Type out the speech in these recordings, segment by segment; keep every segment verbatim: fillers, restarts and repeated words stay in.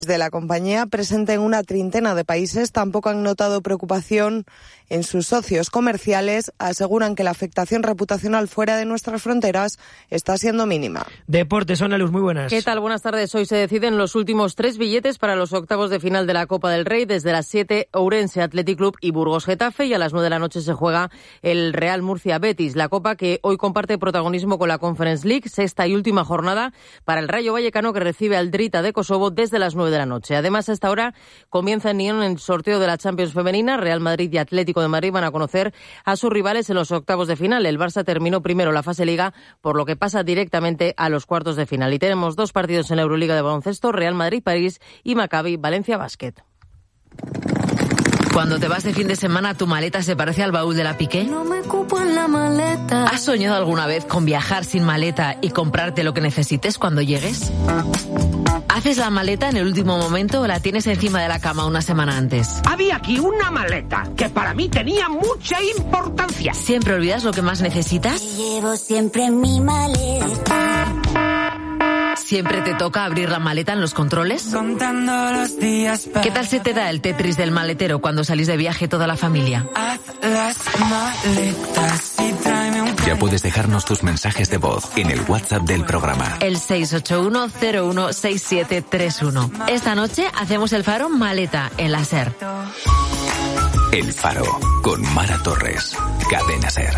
de la compañía, presente en una treintena de países, tampoco han notado preocupación en sus socios comerciales. Aseguran que la afectación reputacional fuera de nuestras fronteras está siendo mínima. Deportes, Ana Luz, muy buenas. ¿Qué tal? Buenas tardes. Hoy se deciden los últimos tres billetes para los octavos de final de la Copa del Rey. Desde las siete, Ourense Athletic Club y Burgos Getafe, y a las nueve de la noche se juega el Real Murcia Betis. La Copa que hoy comparte protagonismo con la Conference League, sexta y última jornada para el Rayo Vallecano, que recibe al Drita de Kosovo desde las nueve de la noche. Además, a esta hora comienza en Nyon el sorteo de la Champions femenina. Real Madrid y Atlético de Madrid van a conocer a sus rivales en los octavos de final. El Barça terminó primero la fase Liga, por lo que pasa directamente a los cuartos de final. Y tenemos dos partidos en la Euroliga de baloncesto: Real Madrid-París y Maccabi Valencia Basket. Cuando te vas de fin de semana, ¿tu maleta se parece al baúl de la Piqué? No me cupo en la maleta. ¿Has soñado alguna vez con viajar sin maleta y comprarte lo que necesites cuando llegues? ¿Haces la maleta en el último momento o la tienes encima de la cama una semana antes? Había aquí una maleta que para mí tenía mucha importancia. ¿Siempre olvidas lo que más necesitas? Llevo siempre mi maleta. ¿Siempre te toca abrir la maleta en los controles? Contando los días para... ¿Qué tal se te da el Tetris del maletero cuando salís de viaje toda la familia? Haz las maletas y tráeme un... Ya puedes dejarnos tus mensajes de voz en el WhatsApp del programa. El seis ocho uno cero uno seis siete tres uno. Esta noche hacemos el Faro Maleta en la SER. El Faro, con Mara Torres. Cadena SER.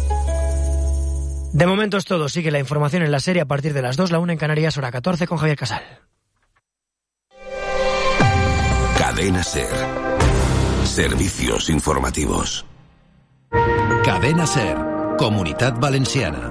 De momento es todo. Sigue la información en la serie a partir de las dos, la una en Canarias, hora catorce, con Javier Casal. Cadena SER. Servicios informativos. Cadena SER. Comunitat Valenciana.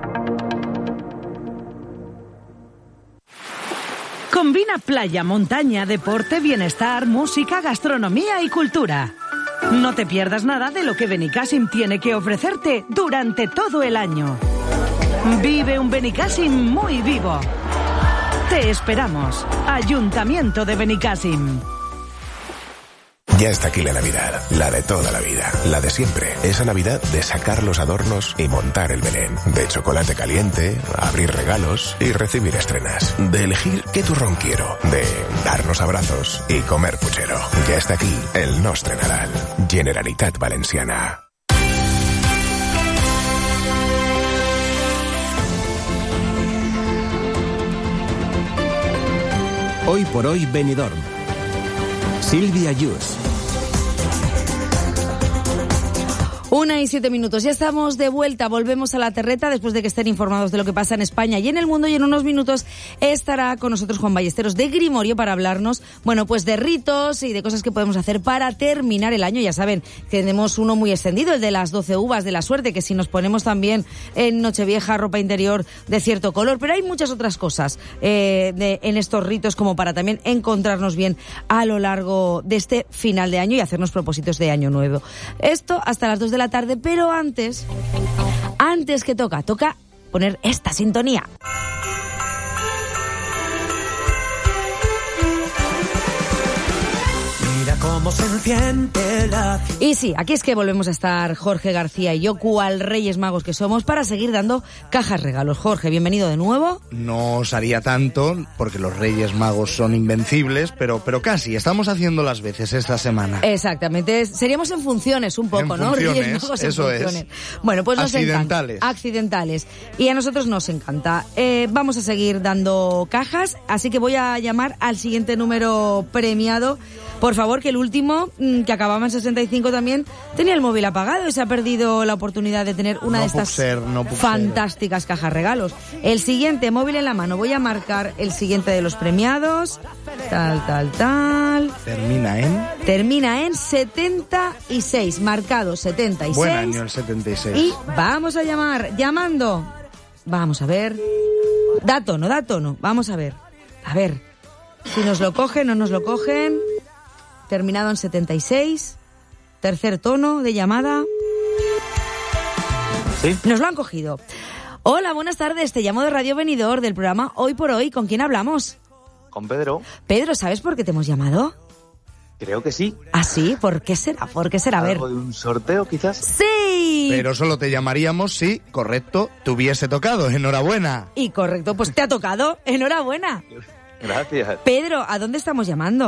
Combina playa, montaña, deporte, bienestar, música, gastronomía y cultura. No te pierdas nada de lo que Benicassim tiene que ofrecerte durante todo el año. Vive un Benicassim muy vivo. Te esperamos. Ayuntamiento de Benicassim. Ya está aquí la Navidad, la de toda la vida, la de siempre. Esa Navidad de sacar los adornos y montar el Belén, de chocolate caliente, abrir regalos y recibir estrenas, de elegir qué turrón quiero, de darnos abrazos y comer puchero. Ya está aquí el Nostre Nadal. Generalitat Valenciana. Hoy por hoy Benidorm. Silvia Yus. Una y siete minutos. Ya estamos de vuelta. Volvemos a la terreta después de que estén informados de lo que pasa en España y en el mundo. Y en unos minutos estará con nosotros Juan Ballesteros de Grimorio para hablarnos, bueno, pues de ritos y de cosas que podemos hacer para terminar el año. Ya saben, tenemos uno muy extendido, el de las doce uvas de la suerte, que si nos ponemos también en Nochevieja ropa interior de cierto color. Pero hay muchas otras cosas eh, de, en estos ritos como para también encontrarnos bien a lo largo de este final de año y hacernos propósitos de año nuevo. Esto hasta las dos de la tarde, pero antes, antes que toca, toca poner esta sintonía. Cómo se enciende la... Y sí, aquí es que volvemos a estar Jorge García y yo, cual Reyes Magos que somos, para seguir dando cajas regalos. Jorge, bienvenido de nuevo. No os haría tanto, porque los Reyes Magos son invencibles, pero, pero casi, estamos haciendo las veces esta semana. Exactamente, seríamos en funciones un poco, en ¿no? Funciones, Reyes Magos en eso funciones. Es. Bueno, pues nos accidentales. encanta. Accidentales. Y a nosotros nos encanta. Eh, vamos a seguir dando cajas, así que voy a llamar al siguiente número premiado. Por favor, que el último, que acababa en sesenta y cinco también, tenía el móvil apagado y se ha perdido la oportunidad de tener una no de estas ser, no fantásticas ser. cajas regalos. El siguiente, móvil en la mano. Voy a marcar el siguiente de los premiados. Tal, tal, tal. Termina en... Termina en setenta y seis. Marcado setenta y seis. Buen año el setenta y seis. Y vamos a llamar. Llamando. Vamos a ver. Da tono, da tono. Vamos a ver. A ver. Si nos lo cogen o no nos lo cogen... Terminado en setenta y seis, tercer tono de llamada. ¿Sí? Nos lo han cogido. Hola, buenas tardes, te llamo de Radio Benidorm, del programa Hoy por Hoy. ¿Con quién hablamos? Con Pedro. Pedro, ¿sabes por qué te hemos llamado? Creo que sí. ¿Ah, sí? ¿Por qué será? ¿Por qué será? A ver. ¿Algo de un sorteo, quizás? ¡Sí! Pero solo te llamaríamos si, correcto, te hubiese tocado. Enhorabuena. Y correcto, pues te ha tocado. Enhorabuena. Gracias. Pedro, ¿a dónde estamos llamando?